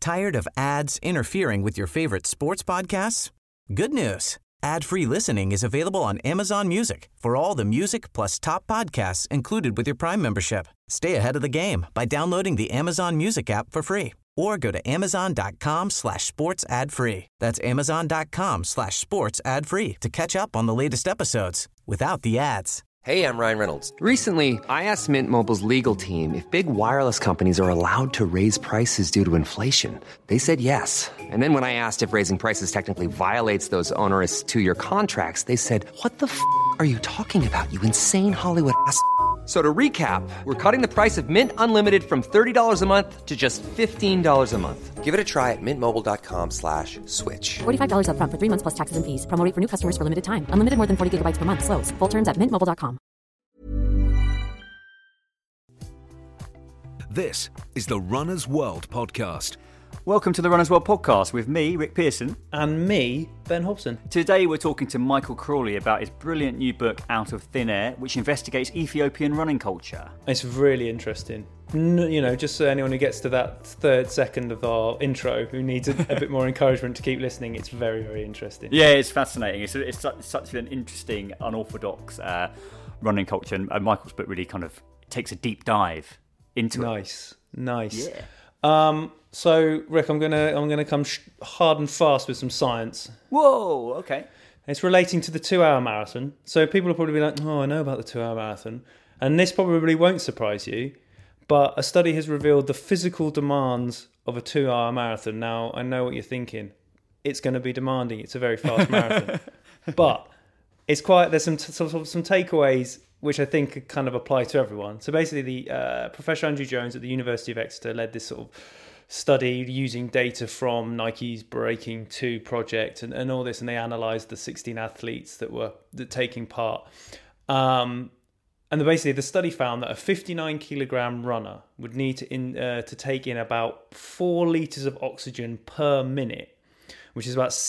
Tired of ads interfering with your favorite sports podcasts? Good news. Ad-free listening is available on Amazon Music for all the music plus top podcasts included with your Prime membership. Stay ahead of the game by downloading the Amazon Music app for free or go to amazon.com/sports ad free. That's amazon.com/sports ad free to catch up on the latest episodes without the ads. Hey, I'm Ryan Reynolds. Recently, I asked Mint Mobile's legal team if big wireless companies are allowed to raise prices due to inflation. They said yes. And then when I asked if raising prices technically violates those onerous two-year contracts, they said, "What the f*** are you talking about, you insane Hollywood ass?" So to recap, we're cutting the price of Mint Unlimited from $30 a month to just $15 a month. Give it a try at mintmobile.com/switch. $45 up front for 3 months plus taxes and fees. Promo rate for new customers for limited time. Unlimited more than 40 gigabytes per month. Slows full terms at mintmobile.com. This is the Runner's World podcast. Welcome to the Runner's World podcast with me, Rick Pearson. And me, Ben Hobson. Today we're talking to Michael Crawley about his brilliant new book, Out of Thin Air, which investigates Ethiopian running culture. It's really interesting. You know, just so anyone who gets to that third second of our intro who needs a bit more encouragement to keep listening, it's very, very interesting. Yeah, it's fascinating. It's such an interesting, unorthodox running culture, and Michael's book really kind of takes a deep dive into it. Nice. Yeah. So, Rick, I'm gonna come hard and fast with some science. Whoa, okay. It's relating to the 2-hour marathon. So people will probably be like, "Oh, I know about the 2-hour marathon," and this probably won't surprise you. But a study has revealed the physical demands of a 2-hour marathon. Now, I know what you're thinking. It's going to be demanding. It's a very fast marathon, but it's quite. There's some takeaways which I think kind of apply to everyone. So basically, Professor Andrew Jones at the University of Exeter led this sort of study using data from Nike's Breaking 2 project and all this, and they analysed the 16 athletes that were taking part. And basically, the study found that a 59 kilogram runner would need to take in about 4 litres of oxygen per minute, which is about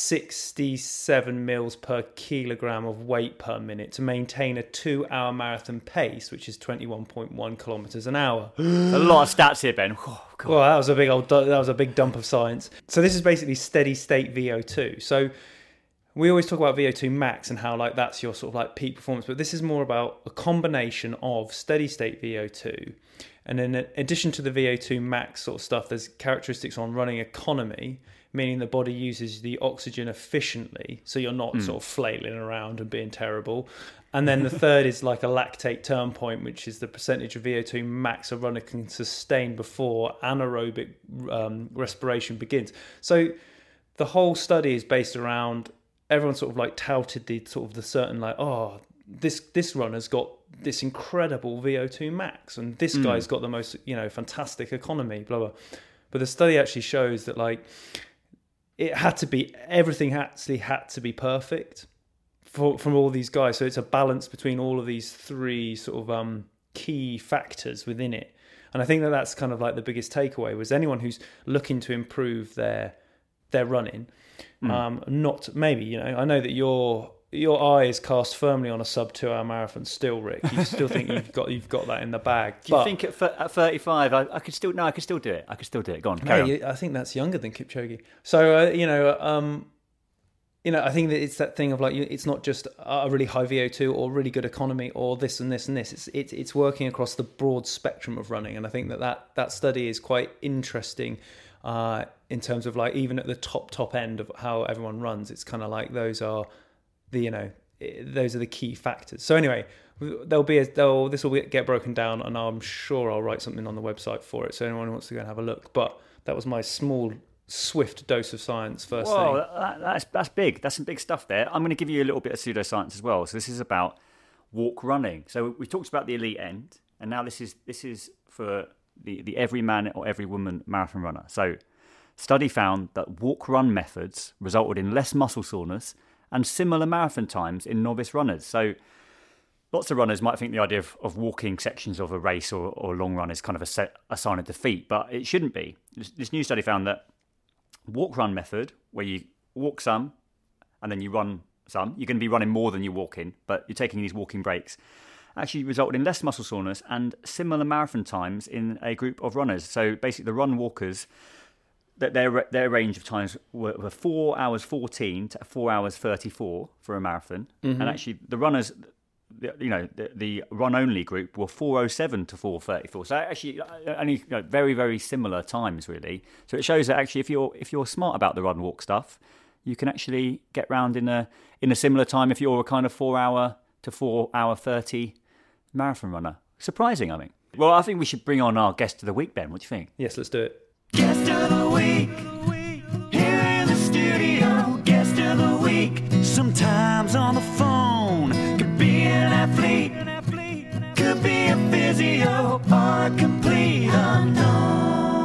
67 mils per kilogram of weight per minute, to maintain a 2-hour marathon pace, which is 21.1 kilometres an hour. A lot of stats here, Ben. Oh, God. Well, that was a big dump of science. So this is basically steady state VO2. So we always talk about VO2 max and how like that's your sort of like peak performance, but this is more about a combination of steady state VO2, and in addition to the VO2 max sort of stuff, there's characteristics on running economy, meaning the body uses the oxygen efficiently, so you're not sort of flailing around and being terrible. And then the third is like a lactate turn point, which is the percentage of VO2 max a runner can sustain before anaerobic respiration begins. So the whole study is based around, everyone sort of like touted the sort of the certain like, oh, this runner's got this incredible VO2 max, and this guy's got the most, fantastic economy, blah, blah. But the study actually shows that like, everything actually had to be perfect from all these guys. So it's a balance between all of these three sort of key factors within it. And I think that that's kind of like the biggest takeaway, was anyone who's looking to improve their running, not maybe, I know that your eye is cast firmly on a sub 2-hour marathon still, Rick. You still think you've got that in the bag. Do you think at 35 I could still do it? I could still do it. Go on, carry on. I think that's younger than Kipchoge. So I think that it's that thing of like, it's not just a really high VO2 or really good economy or this and this and this. It's working across the broad spectrum of running, and I think that study is quite interesting. In terms of like, even at the top end of how everyone runs, it's kind of like those are the key factors. So anyway, this will get broken down, and I'm sure I'll write something on the website for it, so anyone who wants to go and have a look. But that was my small, swift dose of science first thing. That's big. That's some big stuff there. I'm going to give you a little bit of pseudoscience as well. So this is about walk running. So we talked about the elite end, and now this is for the every man or every woman marathon runner. So study found that walk-run methods resulted in less muscle soreness and similar marathon times in novice runners. So lots of runners might think the idea of walking sections of a race or long run is kind of a sign of defeat, but it shouldn't be. This new study found that walk-run method, where you walk some and then you run some, you're going to be running more than you're walking, but you're taking these walking breaks, actually resulted in less muscle soreness and similar marathon times in a group of runners. So basically the run walkers that their range of times were 4 hours 14 to 4 hours 34 for a marathon, and actually the runners, the run only group were 4:07 to 4:34. So actually, only very very similar times really. So it shows that actually, if you're smart about the run walk stuff, you can actually get round in a similar time if you're a kind of 4 hour to 4 hour 30 marathon runner. Surprising, I think. Well, I think we should bring on our guest of the week, Ben. What do you think? Yes, let's do it. Guest of the week, here in the studio. Guest of the week, sometimes on the phone. Could be an athlete, could be a physio, or a complete unknown.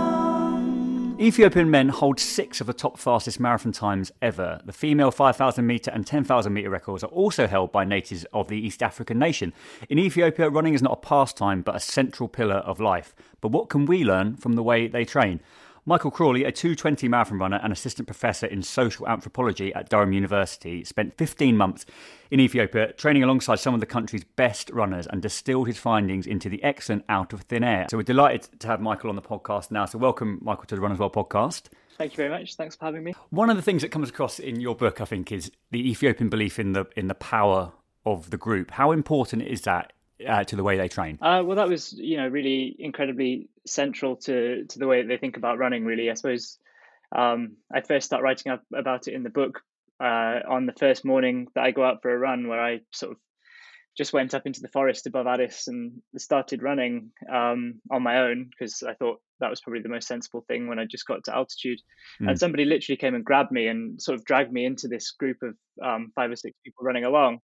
Ethiopian men hold 6 of the top fastest marathon times ever. The female 5,000 metre and 10,000 metre records are also held by natives of the East African nation. In Ethiopia, running is not a pastime but a central pillar of life. But what can we learn from the way they train? Michael Crawley, a 2:20 marathon runner and assistant professor in social anthropology at Durham University, spent 15 months in Ethiopia training alongside some of the country's best runners and distilled his findings into the excellent Out of Thin Air. So we're delighted to have Michael on the podcast now. So welcome, Michael, to the Runners World podcast. Thank you very much. Thanks for having me. One of the things that comes across in your book, I think, is the Ethiopian belief in the power of the group. How important is that to the way they train? Well, that was, really incredibly central to the way they think about running, really. I suppose I first start writing up about it in the book on the first morning that I go out for a run, where I sort of just went up into the forest above Addis and started running on my own, because I thought that was probably the most sensible thing when I just got to altitude. And somebody literally came and grabbed me and sort of dragged me into this group of 5 or 6 people running along.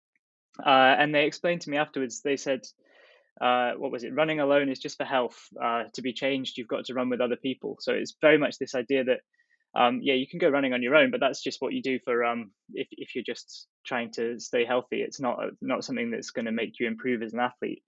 And they explained to me afterwards, they said, what was it? Running alone is just for health. To be changed, you've got to run with other people. So it's very much this idea that, you can go running on your own, but that's just what you do for if you're just trying to stay healthy. It's not something that's going to make you improve as an athlete.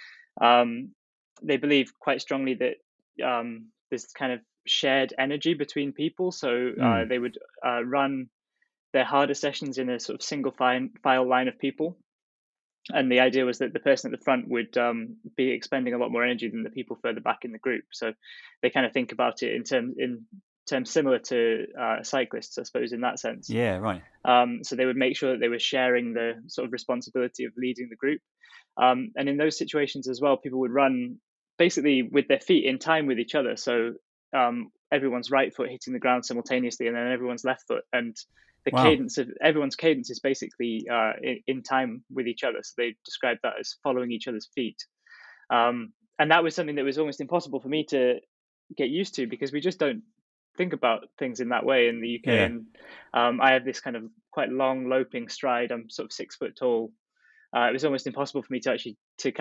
They believe quite strongly that there's kind of shared energy between people. So they would run their harder sessions in a sort of single file line of people. And the idea was that the person at the front would be expending a lot more energy than the people further back in the group. So they kind of think about it in terms similar to cyclists, I suppose, in that sense. Yeah, right. So they would make sure that they were sharing the sort of responsibility of leading the group. And in those situations as well, people would run basically with their feet in time with each other. So everyone's right foot hitting the ground simultaneously, and then everyone's left foot. And the cadence of everyone's cadence is basically in time with each other. So they described that as following each other's feet. And that was something that was almost impossible for me to get used to, because we just don't think about things in that way in the UK. Yeah. And I have this kind of quite long loping stride. I'm sort of 6 foot tall. It was almost impossible for me to actually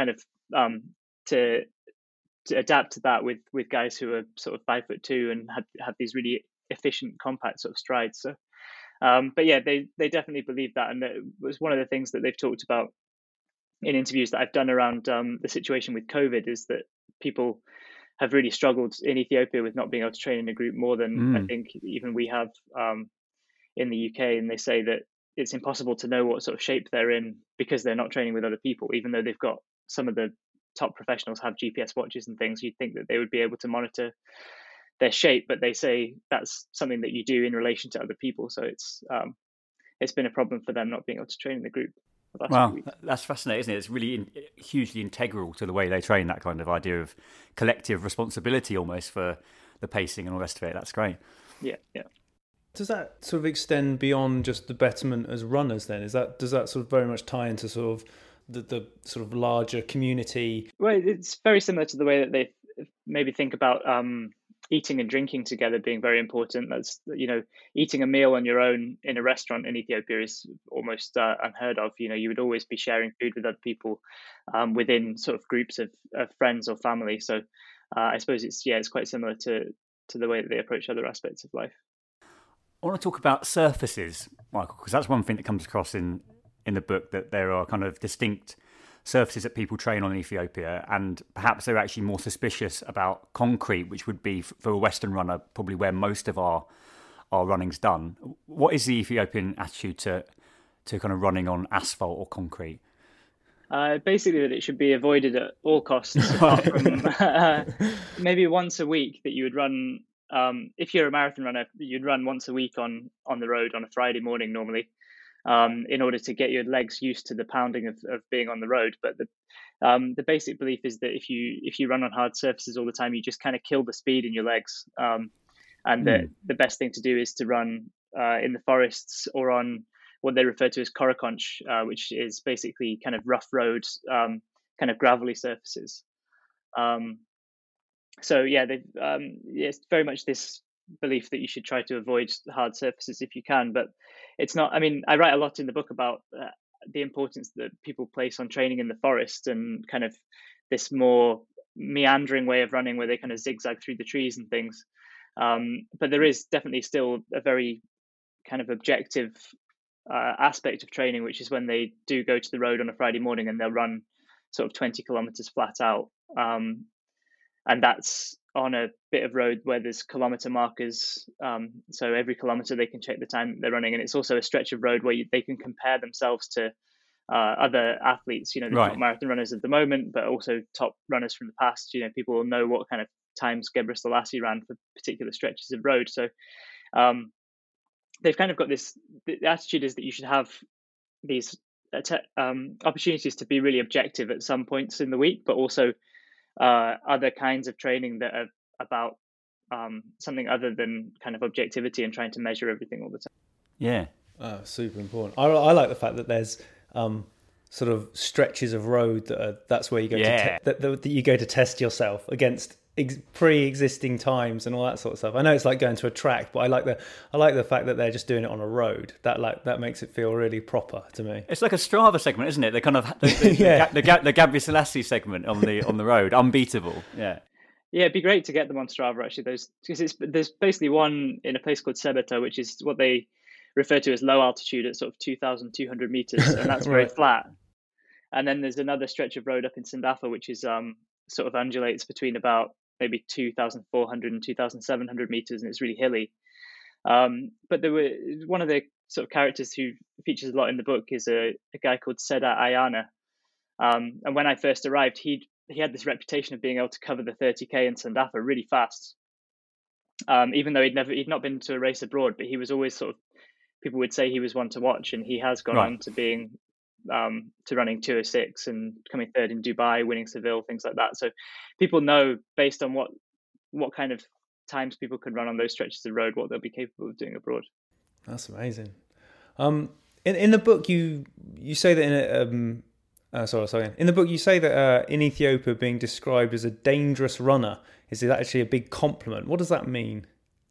to adapt to that with guys who are sort of 5'2" and have these really efficient, compact sort of strides. So. But yeah, they definitely believe that, and it was one of the things that they've talked about in interviews that I've done around the situation with COVID, is that people have really struggled in Ethiopia with not being able to train in a group more than I think even we have in the UK. And they say that it's impossible to know what sort of shape they're in because they're not training with other people, even though they've got some of the top professionals have GPS watches and things. You'd think that they would be able to monitor their shape, but they say that's something that you do in relation to other people. So it's been a problem for them not being able to train in the group. Wow, that's fascinating, isn't it? It's really hugely integral to the way they train, that kind of idea of collective responsibility almost for the pacing and all the rest of it. That's great. Yeah. Does that sort of extend beyond just the betterment as runners then? Does that sort of very much tie into sort of the sort of larger community? Well, it's very similar to the way that they maybe think about eating and drinking together being very important. That's, eating a meal on your own in a restaurant in Ethiopia is almost unheard of. You would always be sharing food with other people within sort of groups of friends or family. So I suppose it's quite similar to the way that they approach other aspects of life. I want to talk about surfaces, Michael, because that's one thing that comes across in the book, that there are kind of distinct surfaces that people train on in Ethiopia, and perhaps they're actually more suspicious about concrete, which would be, for a Western runner, probably where most of our running's done. What is the Ethiopian attitude to kind of running on asphalt or concrete? Basically that it should be avoided at all costs, apart from maybe once a week that you would run if you're a marathon runner, you'd run once a week on the road on a Friday morning normally, in order to get your legs used to the pounding of being on the road. But the basic belief is that if you run on hard surfaces all the time, you just kind of kill the speed in your legs. And the best thing to do is to run in the forests or on what they refer to as Coroconch, which is basically kind of rough road, kind of gravelly surfaces. So yeah, it's very much this belief that you should try to avoid hard surfaces if you can. But it's not. I mean, I write a lot in the book about the importance that people place on training in the forest and kind of this more meandering way of running where they kind of zigzag through the trees and things. But there is definitely still a very kind of objective aspect of training, which is when they do go to the road on a Friday morning and they'll run sort of 20 kilometers flat out. And that's on a bit of road where there's kilometer markers. So every kilometer they can check the time they're running. And it's also a stretch of road where they can compare themselves to other athletes, the top marathon runners of the moment, but also top runners from the past. People will know what kind of times Gebre Selassie ran for particular stretches of road. So they've kind of got the attitude is that you should have these opportunities to be really objective at some points in the week, but also other kinds of training that are about something other than kind of objectivity and trying to measure everything all the time. Yeah. Super important. I like the fact that there's sort of stretches of road that's where you go that you go to test yourself against pre-existing times and all that sort of stuff. I know it's like going to a track, but I like the fact that they're just doing it on a road. That makes it feel really proper to me. It's like a Strava segment, isn't it? The kind of the Gebre Selassie segment on the road, unbeatable. Yeah. Yeah, it'd be great to get them on Strava actually. There's basically one in a place called Sebeta, which is what they refer to as low altitude at sort of 2,200 meters, and that's very flat. And then there's another stretch of road up in Sandafa, which is sort of undulates between about maybe 2,400 and 2,700 meters, and it's really hilly. But there were one of the sort of characters who features a lot in the book is a guy called Seda Ayana. And when I first arrived, he had this reputation of being able to cover the 30K in Sandafa really fast. Even though he'd not been to a race abroad, but he was always sort of, people would say he was one to watch, and he has gone on to being to running 206 and coming third in Dubai, winning Seville, things like that. So people know based on what kind of times people can run on those stretches of road, what they'll be capable of doing abroad. That's amazing. In the book, you say that in the book you say that in Ethiopia being described as a dangerous runner is actually a big compliment. What does that mean?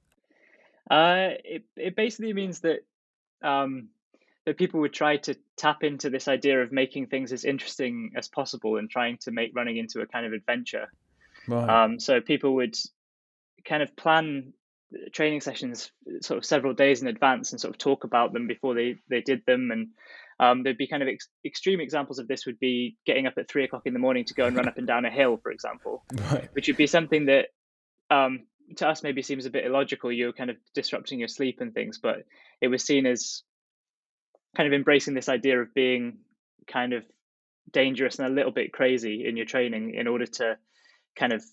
It basically means that that people would try to tap into this idea of making things as interesting as possible and trying to make running into a kind of adventure. Right. So people would kind of plan training sessions sort of several days in advance and sort of talk about them before they did them. And there'd be kind of extreme examples of this would be getting up at 3 o'clock in the morning to go and run up and down a hill, for example, right. Which would be something that to us maybe seems a bit illogical. You're kind of disrupting your sleep and things, but it was seen as kind of embracing this idea of being kind of dangerous and a little bit crazy in your training in order to kind of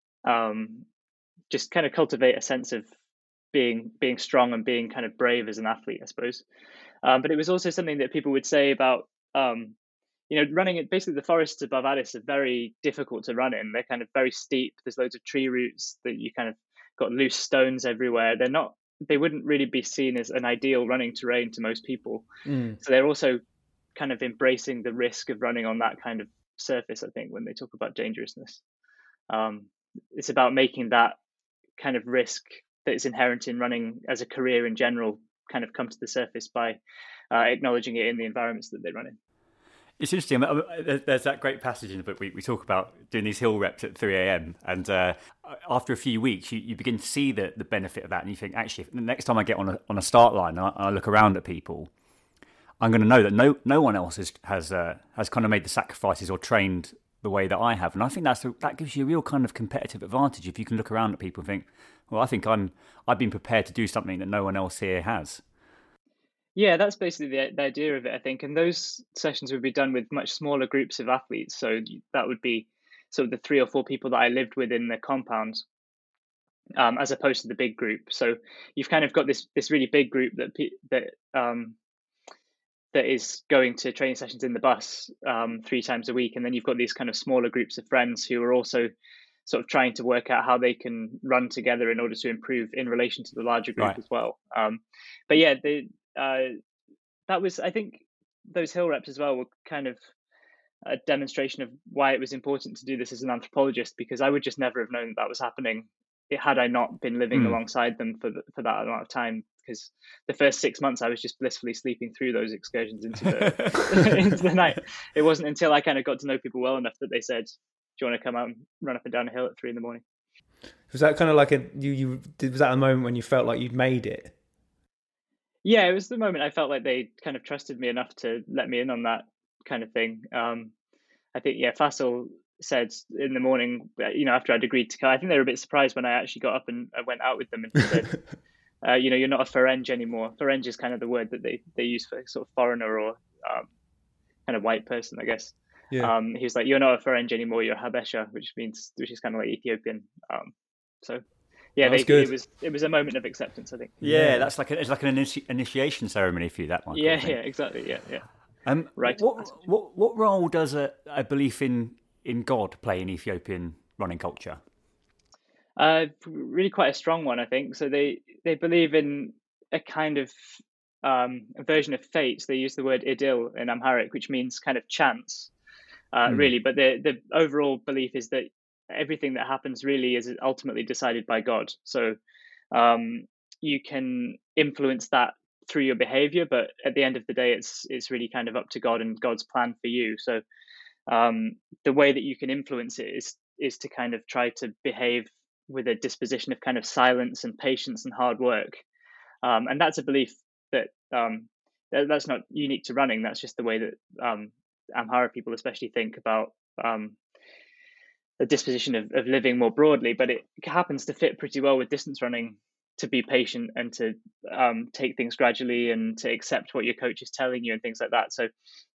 just kind of cultivate a sense of being strong and being kind of brave as an athlete, I suppose. But it was also something that people would say about, running it. Basically, the forests above Addis are very difficult to run in. They're kind of very steep. There's loads of tree roots that you kind of got loose stones everywhere. They wouldn't really be seen as an ideal running terrain to most people. So they're also kind of embracing the risk of running on that kind of surface, I think, when they talk about dangerousness. It's about making that kind of risk that is inherent in running as a career in general kind of come to the surface by acknowledging it in the environments that they run in. It's interesting. There's that great passage in the book. We talk about doing these hill reps at 3 a.m. and after a few weeks, you begin to see the benefit of that, and you think, actually, the next time I get on a start line and I look around at people, I'm going to know that no one else has kind of made the sacrifices or trained the way that I have, and I think that gives you a real kind of competitive advantage if you can look around at people and think, well, I think I've been prepared to do something that no one else here has. Yeah, that's basically the idea of it, I think. And those sessions would be done with much smaller groups of athletes. So that would be sort of the 3 or 4 people that I lived with in the compound. as opposed to the big group. So you've kind of got this really big group that is going to training sessions in the bus 3 times a week, and then you've got these kind of smaller groups of friends who are also sort of trying to work out how they can run together in order to improve in relation to the larger group as well. But yeah, that was, I think, those hill reps as well were kind of a demonstration of why it was important to do this as an anthropologist, because I would just never have known that was happening had I not been living alongside them for that amount of time. Because the first 6 months I was just blissfully sleeping through those excursions into the into the night. It wasn't until I kind of got to know people well enough that they said, "Do you want to come out and run up and down a hill at 3 a.m?" Was that kind of like was that a moment when you felt like you'd made it? Yeah, it was the moment I felt like they kind of trusted me enough to let me in on that kind of thing. I think, Faisal said in the morning, after I'd agreed to come, I think they were a bit surprised when I actually got up and I went out with them, and he said, you're not a Ferengi anymore. Ferengi is kind of the word that they use for sort of foreigner or kind of white person, I guess. Yeah. He was like, you're not a Ferengi anymore, you're Habesha, which is kind of like Ethiopian. So yeah, it was a moment of acceptance, I think. Yeah, it's like an initiation ceremony for you, that one. Yeah, exactly. Yeah. Right. What role does a belief in God play in Ethiopian running culture? Really quite a strong one, I think. So they believe in a kind of a version of fate. They use the word idil in Amharic, which means kind of chance, really. But the overall belief is that everything that happens really is ultimately decided by God. So you can influence that through your behavior, but at the end of the day, it's really kind of up to God and God's plan for you. So the way that you can influence it is to kind of try to behave with a disposition of kind of silence and patience and hard work. And that's a belief that that's not unique to running. That's just the way that Amhara people especially think about the disposition of living more broadly. But it happens to fit pretty well with distance running, to be patient and to take things gradually and to accept what your coach is telling you and things like that. So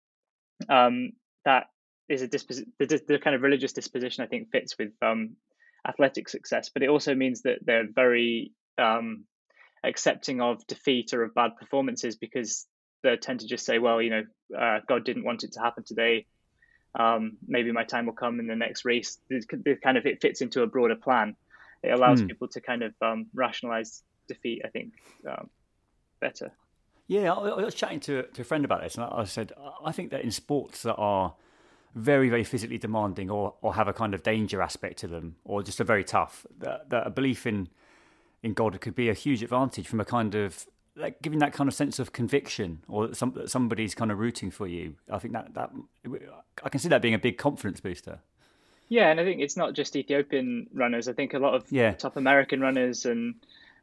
that is the kind of religious disposition, I think, fits with athletic success, but it also means that they're very accepting of defeat or of bad performances, because they tend to just say, well, God didn't want it to happen today. Maybe my time will come in the next race. It fits into a broader plan. It allows people to kind of rationalize defeat, I think, better. Yeah, I was chatting to a friend about this, and I said, I think that in sports that are very, very physically demanding or have a kind of danger aspect to them, or just are very tough, that a belief in God could be a huge advantage from a kind of like giving that kind of sense of conviction, or that somebody's kind of rooting for you. I think that I can see that being a big confidence booster. Yeah, and I think it's not just Ethiopian runners. I think a lot of top American runners and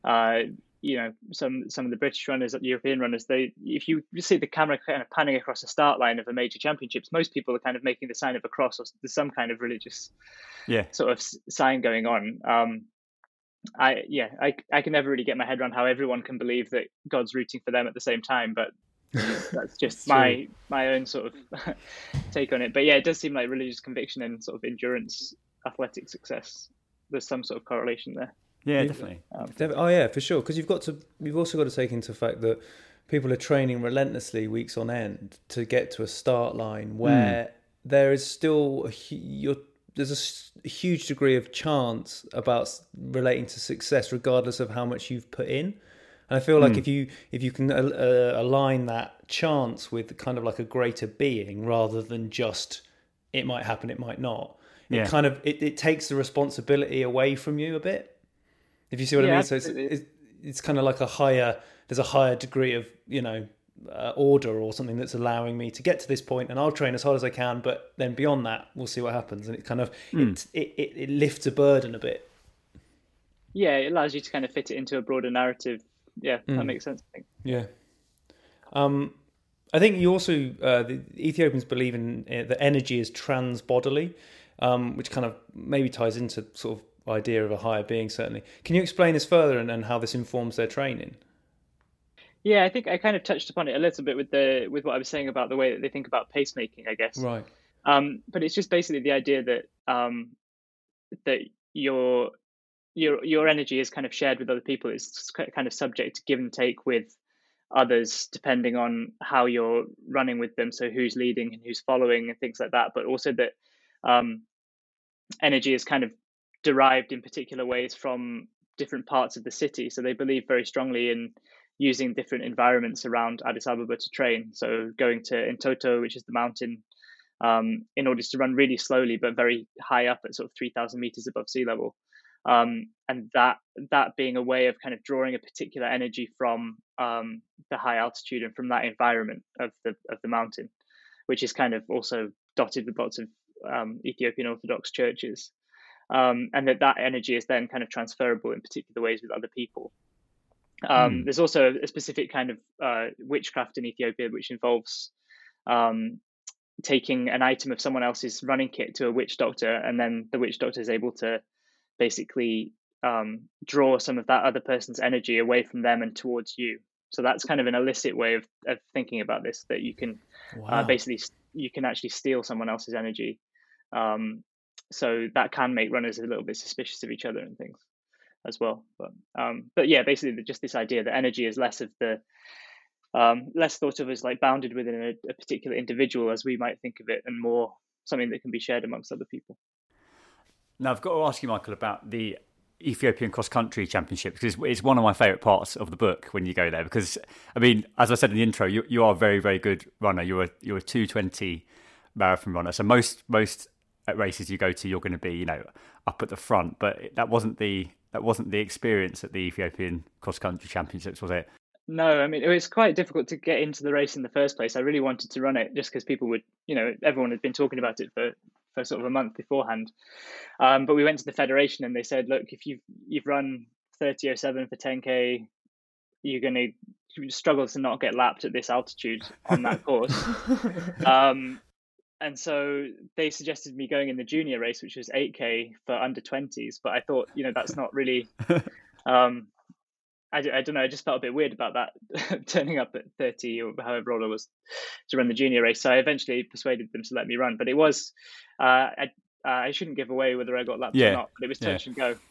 some of the British runners, European runners, if you see the camera kind of panning across the start line of a major championships, most people are kind of making the sign of a cross, or there's some kind of religious sort of sign going on. I can never really get my head around how everyone can believe that God's rooting for them at the same time, but that's just my own sort of take on it. But yeah, it does seem like religious conviction and sort of endurance athletic success, there's some sort of correlation there. Yeah, definitely. Oh yeah, for sure. Because you've also got to take into the fact that people are training relentlessly weeks on end to get to a start line where there is still there's a huge degree of chance about relating to success, regardless of how much you've put in. And I feel like if you can align that chance with kind of like a greater being, rather than just it might happen, it might not. It kind of it takes the responsibility away from you a bit. If you see what I mean. So it's kind of like there's a higher degree of, order or something that's allowing me to get to this point, and I'll train as hard as I can, but then beyond that, we'll see what happens. And it kind of, it lifts a burden a bit. Yeah, it allows you to kind of fit it into a broader narrative. Yeah, that makes sense, I think. Yeah. I think you also, the Ethiopians believe in that energy is trans-bodily, which kind of maybe ties into sort of idea of a higher being, certainly. Can you explain this further and how this informs their training? Yeah, I think I kind of touched upon it a little bit with what I was saying about the way that they think about pacemaking, I guess. Right. But it's just basically the idea that that your your energy is kind of shared with other people. It's kind of subject to give and take with others depending on how you're running with them, so who's leading and who's following and things like that. But also that energy is kind of derived in particular ways from different parts of the city. So they believe very strongly in using different environments around Addis Ababa to train. So going to Entoto, which is the mountain, in order to run really slowly but very high up at sort of 3,000 meters above sea level. And that being a way of kind of drawing a particular energy from the high altitude and from that environment of the mountain, which is kind of also dotted with lots of Ethiopian Orthodox churches, and that energy is then kind of transferable in particular ways with other people. There's also a specific kind of witchcraft in Ethiopia, which involves taking an item of someone else's running kit to a witch doctor, and then the witch doctor is able to basically draw some of that other person's energy away from them and towards you. So that's kind of an illicit way of thinking about this, that you can basically you can actually steal someone else's energy. So that can make runners a little bit suspicious of each other and things as well. But yeah, basically just this idea that energy is less thought of as like bounded within a particular individual as we might think of it, and more something that can be shared amongst other people. Now, I've got to ask you, Michael, about the Ethiopian cross-country championship, because it's one of my favourite parts of the book when you go there. Because, I mean, as I said in the intro, you are a very, very good runner. You're a 2:20 marathon runner. So most races you go to, you're going to be, up at the front. But that wasn't the experience at the Ethiopian cross-country championships, was it? No, I mean, it was quite difficult to get into the race in the first place. I really wanted to run it just because people would, everyone had been talking about it for sort of a month beforehand. But we went to the federation and they said, look, if you've run 30:07 for 10K, you're going to struggle to not get lapped at this altitude on that course. And so they suggested me going in the junior race, which was 8K for under 20s. But I thought, that's not really, I don't know, I just felt a bit weird about that, turning up at 30 or however old I was to run the junior race. So I eventually persuaded them to let me run. But it was, I shouldn't give away whether I got lapped or not, but it was touch and go.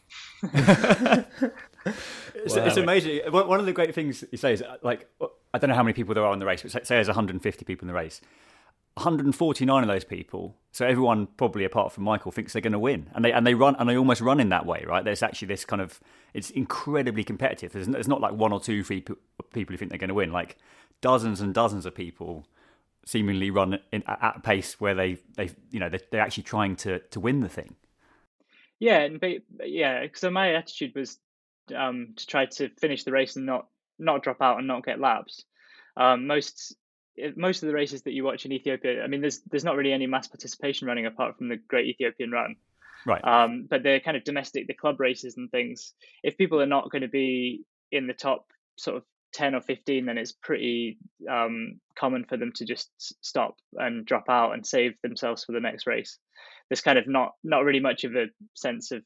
It's amazing. One of the great things you say is, like, I don't know how many people there are in the race, but say there's 150 people in the race. 149 of those people, so everyone probably apart from Michael, thinks they're going to win, and they run, and they almost run in that way, right? There's actually this kind of, it's incredibly competitive. There's not like one or two people who think they're going to win. Like dozens and dozens of people seemingly run at a pace where they're actually trying to win the thing. Yeah, so my attitude was to try to finish the race and not drop out and not get laps. Most of the races that you watch in Ethiopia, I mean, there's not really any mass participation running apart from the Great Ethiopian Run. Right. But they're kind of domestic, the club races and things. If people are not going to be in the top sort of 10 or 15, then it's pretty common for them to just stop and drop out and save themselves for the next race. There's kind of not really much of a sense of,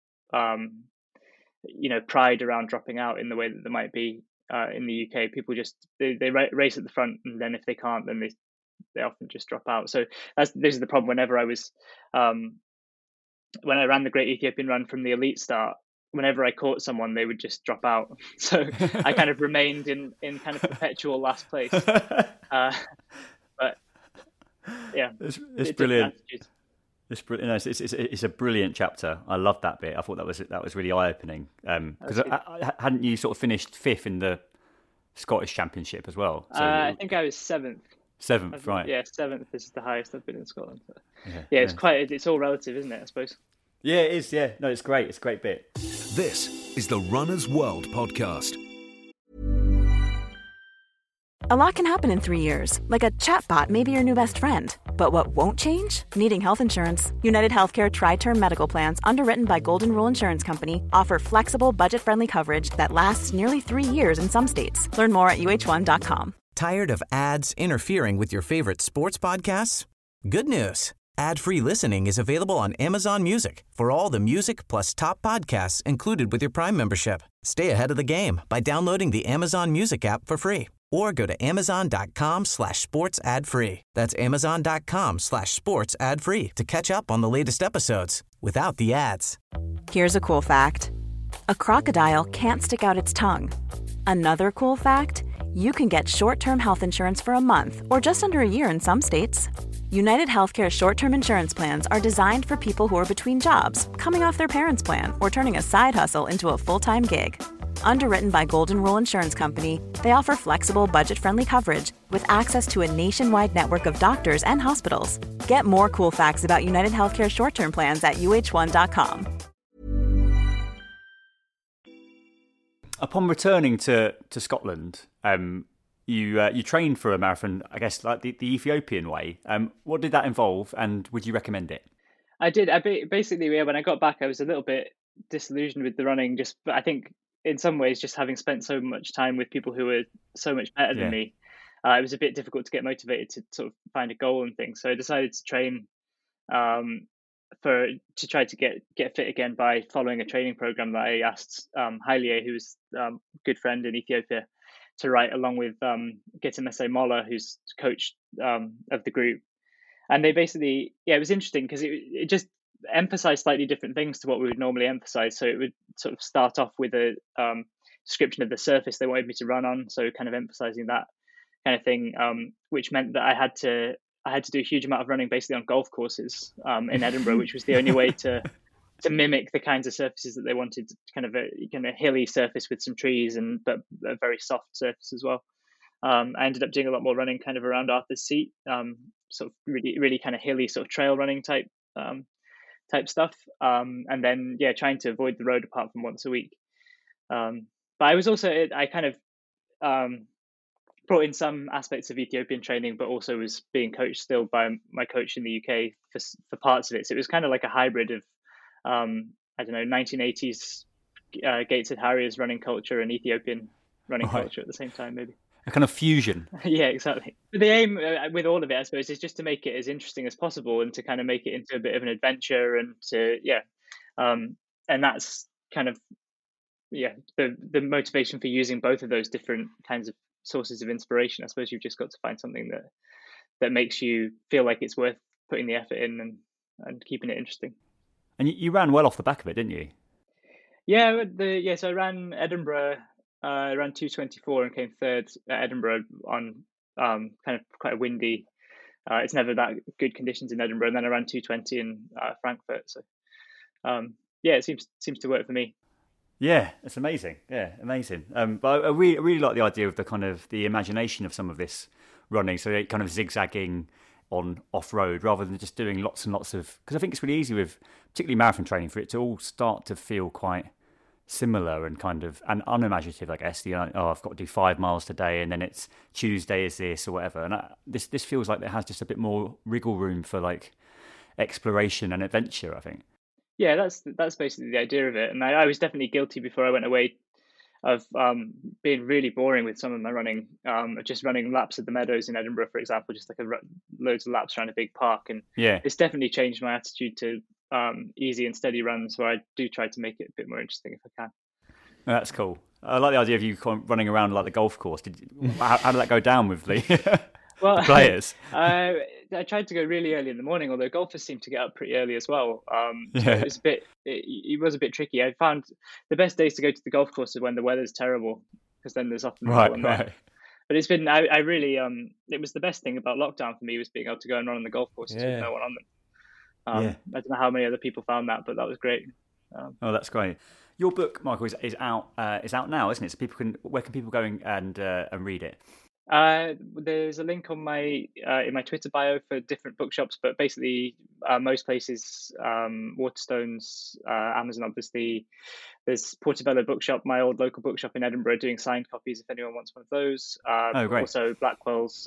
pride around dropping out in the way that there might be in the UK. People just they race at the front, and then if they can't, then they often just drop out. So this is the problem. Whenever I was when I ran the Great Ethiopian Run from the elite start, whenever I caught someone, they would just drop out. So I kind of remained in kind of perpetual last place. But yeah, it's brilliant. It's a brilliant chapter. I love that bit. I thought that was really eye opening. Because hadn't you sort of finished 5th in the Scottish Championship as well? So I think I was 7th. 7th, right? Yeah, 7th is the highest I've been in Scotland. So. Yeah, it's all relative, isn't it? I suppose. Yeah, it is. Yeah, no, it's great. It's a great bit. This is the Runner's World podcast. A lot can happen in 3 years, like a chatbot may be your new best friend. But what won't change? Needing health insurance. United Healthcare Tri-Term Medical Plans, underwritten by Golden Rule Insurance Company, offer flexible, budget-friendly coverage that lasts nearly 3 years in some states. Learn more at UH1.com. Tired of ads interfering with your favorite sports podcasts? Good news. Ad-free listening is available on Amazon Music for all the music plus top podcasts included with your Prime membership. Stay ahead of the game by downloading the Amazon Music app for free. Or go to amazon.com/sports ad free. That's amazon.com/sports ad free to catch up on the latest episodes without the ads. Here's a cool fact. A crocodile can't stick out its tongue. Another cool fact, you can get short-term health insurance for a month or just under a year in some states. United Healthcare short-term insurance plans are designed for people who are between jobs, coming off their parents' plan, or turning a side hustle into a full-time gig. Underwritten by Golden Rule Insurance Company, they offer flexible, budget-friendly coverage with access to a nationwide network of doctors and hospitals. Get more cool facts about United Healthcare short-term plans at uh1.com. Upon returning to Scotland, you trained for a marathon, I guess, like the Ethiopian way. What did that involve, and would you recommend it? I did. Basically, when I got back, I was a little bit disillusioned with the running. I think in some ways, just having spent so much time with people who were so much better than me, it was a bit difficult to get motivated to sort of find a goal and things. So I decided to train to try to get fit again by following a training program that I asked Haile, who's a good friend in Ethiopia, to write along with Getemese Mola, who's coach of the group. And they basically, it was interesting because it just emphasized slightly different things to what we would normally emphasize. So it would sort of start off with a description of the surface they wanted me to run on, so kind of emphasizing that kind of thing, which meant that I had to do a huge amount of running basically on golf courses in Edinburgh, which was the only way to mimic the kinds of surfaces that they wanted, kind of a hilly surface with some trees, but a very soft surface as well. I ended up doing a lot more running kind of around Arthur's Seat, sort of really, really kind of hilly sort of trail running type stuff. And then, trying to avoid the road apart from once a week. But I was also, I kind of brought in some aspects of Ethiopian training, but also was being coached still by my coach in the UK for parts of it. So it was kind of like a hybrid of, 1980s Gateshead Harriers running culture and Ethiopian running culture at the same time, maybe. A kind of fusion. Yeah, exactly. But the aim with all of it, I suppose, is just to make it as interesting as possible and to kind of make it into a bit of an adventure and and that's kind of, the motivation for using both of those different kinds of sources of inspiration. I suppose you've just got to find something that makes you feel like it's worth putting the effort in and keeping it interesting. And you ran well off the back of it, didn't you? Yeah, so I ran Edinburgh. I ran 2:24 and came third at Edinburgh on kind of quite a windy. It's never that good conditions in Edinburgh, and then I ran 2:20 in Frankfurt. So it seems to work for me. Yeah, it's amazing. Yeah, amazing. But I really like the idea of the imagination of some of this running. So it kind of zigzagging on off-road rather than just doing lots and lots of... Because I think it's really easy with particularly marathon training for it to all start to feel quite similar and kind of and unimaginative, I guess. I've got to do 5 miles today and then it's Tuesday is this or whatever. And this feels like it has just a bit more wriggle room for like exploration and adventure, I think. Yeah, that's basically the idea of it. And I was definitely guilty before I went away of being really boring with some of my running, just running laps of the meadows in Edinburgh, for example, just like loads of laps around a big park. And it's definitely changed my attitude to easy and steady runs where I do try to make it a bit more interesting if I can. That's cool. I like the idea of you running around like the golf course. How did that go down with the players? I tried to go really early in the morning, although golfers seem to get up pretty early as well. So it was a bit tricky. I found the best days to go to the golf course is when the weather's terrible, because then there's often no one there. But it's been, I really, it was the best thing about lockdown for me was being able to go and run on the golf courses with no one on them. I don't know how many other people found that, but that was great. That's great. Your book, Michael, is out now, isn't it? So where can people go and read it? There's a link on my in my Twitter bio for different bookshops, but basically most places, Waterstones, Amazon, obviously. There's Portobello Bookshop, my old local bookshop in Edinburgh, doing signed copies if anyone wants one of those. Great. Also Blackwell's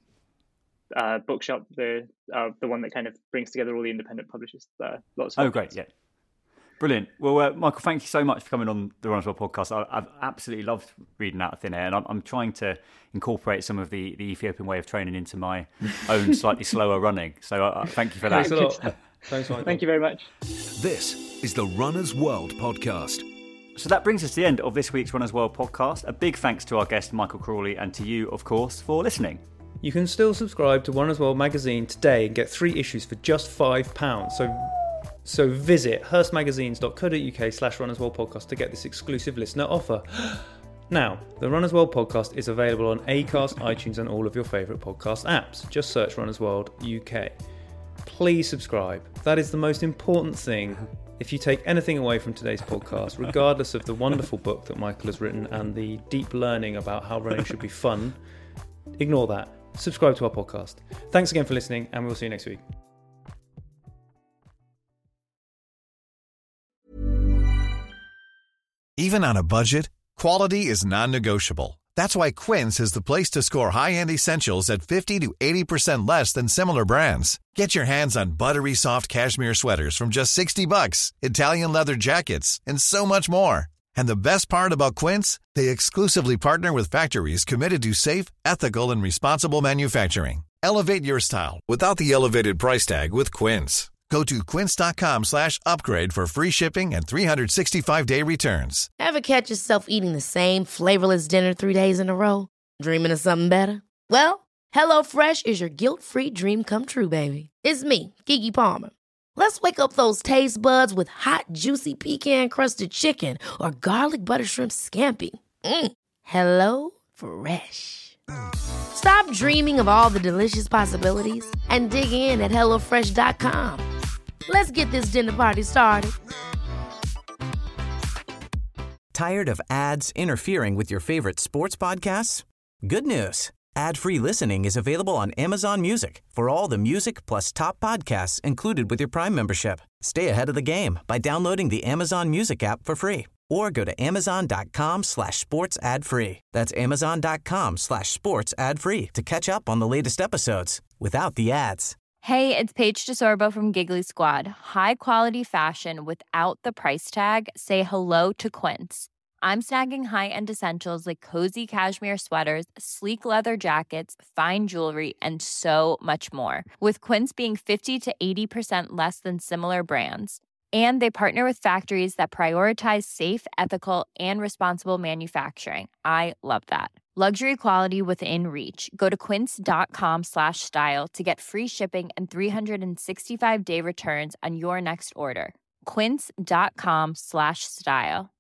bookshop, the one that kind of brings together all the independent publishers. Lots of great, yeah. Brilliant. Well, Michael, thank you so much for coming on the Runners World podcast. I've absolutely loved reading Out of Thin Air, and I'm trying to incorporate some of the Ethiopian way of training into my own slightly slower running. So thank you for that. Thanks a lot. Thanks, Michael. Thank you very much. This is the Runners World podcast. So that brings us to the end of this week's Runners World podcast. A big thanks to our guest, Michael Crawley, and to you, of course, for listening. You can still subscribe to Runners World magazine today and get 3 issues for just £5. So visit hurstmagazines.co.uk/runnersworld podcast to get this exclusive listener offer. Now, the Runners World podcast is available on Acast, iTunes and all of your favourite podcast apps. Just search Runners World UK. Please subscribe. That is the most important thing. If you take anything away from today's podcast, regardless of the wonderful book that Michael has written and the deep learning about how running should be fun, ignore that. Subscribe to our podcast. Thanks again for listening, and we'll see you next week. Even on a budget, quality is non-negotiable. That's why Quince is the place to score high-end essentials at 50 to 80% less than similar brands. Get your hands on buttery soft cashmere sweaters from just $60, Italian leather jackets, and so much more. And the best part about Quince, they exclusively partner with factories committed to safe, ethical, and responsible manufacturing. Elevate your style without the elevated price tag with Quince. Go to quince.com/upgrade for free shipping and 365-day returns. Ever catch yourself eating the same flavorless dinner 3 days in a row? Dreaming of something better? Well, HelloFresh is your guilt-free dream come true, baby. It's me, Keke Palmer. Let's wake up those taste buds with hot, juicy pecan-crusted chicken or garlic butter shrimp scampi. HelloFresh. Stop dreaming of all the delicious possibilities and dig in at HelloFresh.com. Let's get this dinner party started. Tired of ads interfering with your favorite sports podcasts? Good news. Ad-free listening is available on Amazon Music for all the music plus top podcasts included with your Prime membership. Stay ahead of the game by downloading the Amazon Music app for free or go to amazon.com/sports ad free. That's amazon.com/sports ad free to catch up on the latest episodes without the ads. Hey, it's Paige DeSorbo from Giggly Squad. High quality fashion without the price tag. Say hello to Quince. I'm snagging high-end essentials like cozy cashmere sweaters, sleek leather jackets, fine jewelry, and so much more. With Quince being 50 to 80% less than similar brands. And they partner with factories that prioritize safe, ethical, and responsible manufacturing. I love that. Luxury quality within reach. Go to quince.com/style to get free shipping and 365-day returns on your next order. Quince.com/style.